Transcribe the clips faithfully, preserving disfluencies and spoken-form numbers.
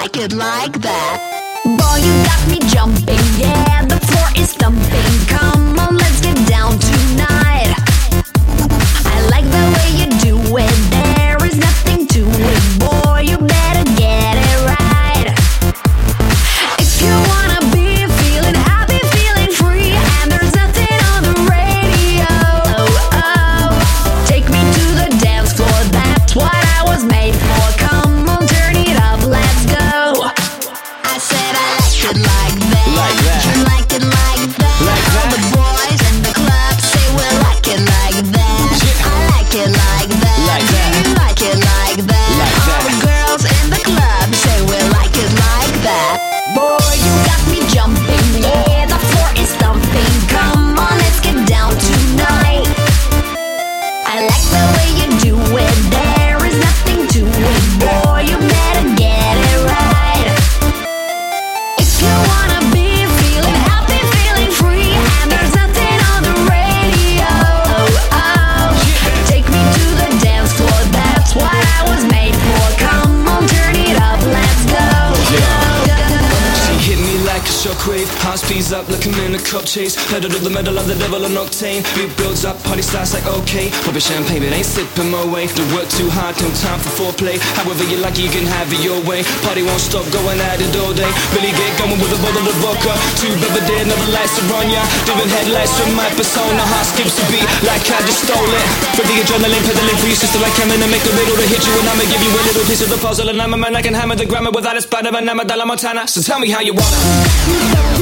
like it like that. Boy, you got me jumping, yeah, the floor is thumping. Come on, let's get down tonight. I like the way you do it, there is nothing to it. Boy, you better get it right. If you wanna be feeling happy, feeling free, and there's nothing on the radio, oh, oh, take me to the dance floor, that's what I was made for. Come on, turn it up, let's go. I said I like it like that, like that. You like it like that, like all that. the boys in the club say we like it like that, yeah. I like it like that, like that. You like it like that, like all that. the girls in the club say we like it like that. Boy, you got me jumping, yeah, the floor is thumping. Come on, let's get down tonight. I like the way you do it, there is nothing to it. Boy, you better get it right. If you wanna be feeling happy, feeling free, and there's nothing on the radio, oh, oh, take me to the dance floor, that's what I was made for. Come on, turn it up, let's go. She hit me like a shockwave, heart speeds up like I'm in a cup chase. Pedal to the metal of the devil on octane. Beat builds up, party starts like okay. Poppin' champagne but ain't sipping my way. Don't work too hard, no time for foreplay. However you like it, you can have it your way. Party won't stop, going at it all day. Really get going with a bottle of vodka. Two Belvedere, another lights are on ya. Different headlights from my persona. Heart skips a beat like I just stole it. For the adrenaline, pedaling for your sister like coming to make the riddle to hit you. And I'ma give you a little piece of the puzzle. And I'm a man, I can hammer the grammar without a spatter. And I'm a Dalla Montana, so tell me how you wanna.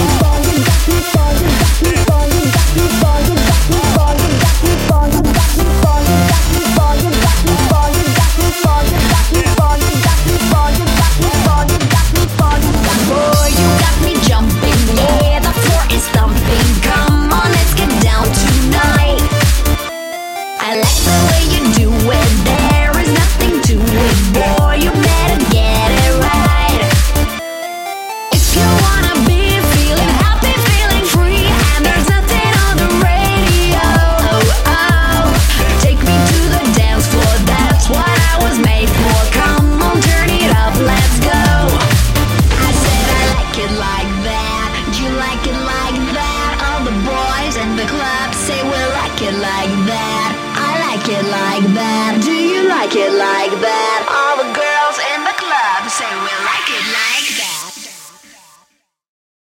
Boy, you got me jumping, yeah, the floor is thumping. Come on, let's get down tonight. I like the way you do it, there is nothing to it. Boy, you better get it right. If you wanna be feeling happy, feeling free, and there's nothing on the radio, oh, oh, take me to the dance floor, that's what I was made for. Come on, turn it up, let's go. I said I like it like that, you like it like that, all the boys in the club say we like it like that, I like it like that, do you like it like that, all the girls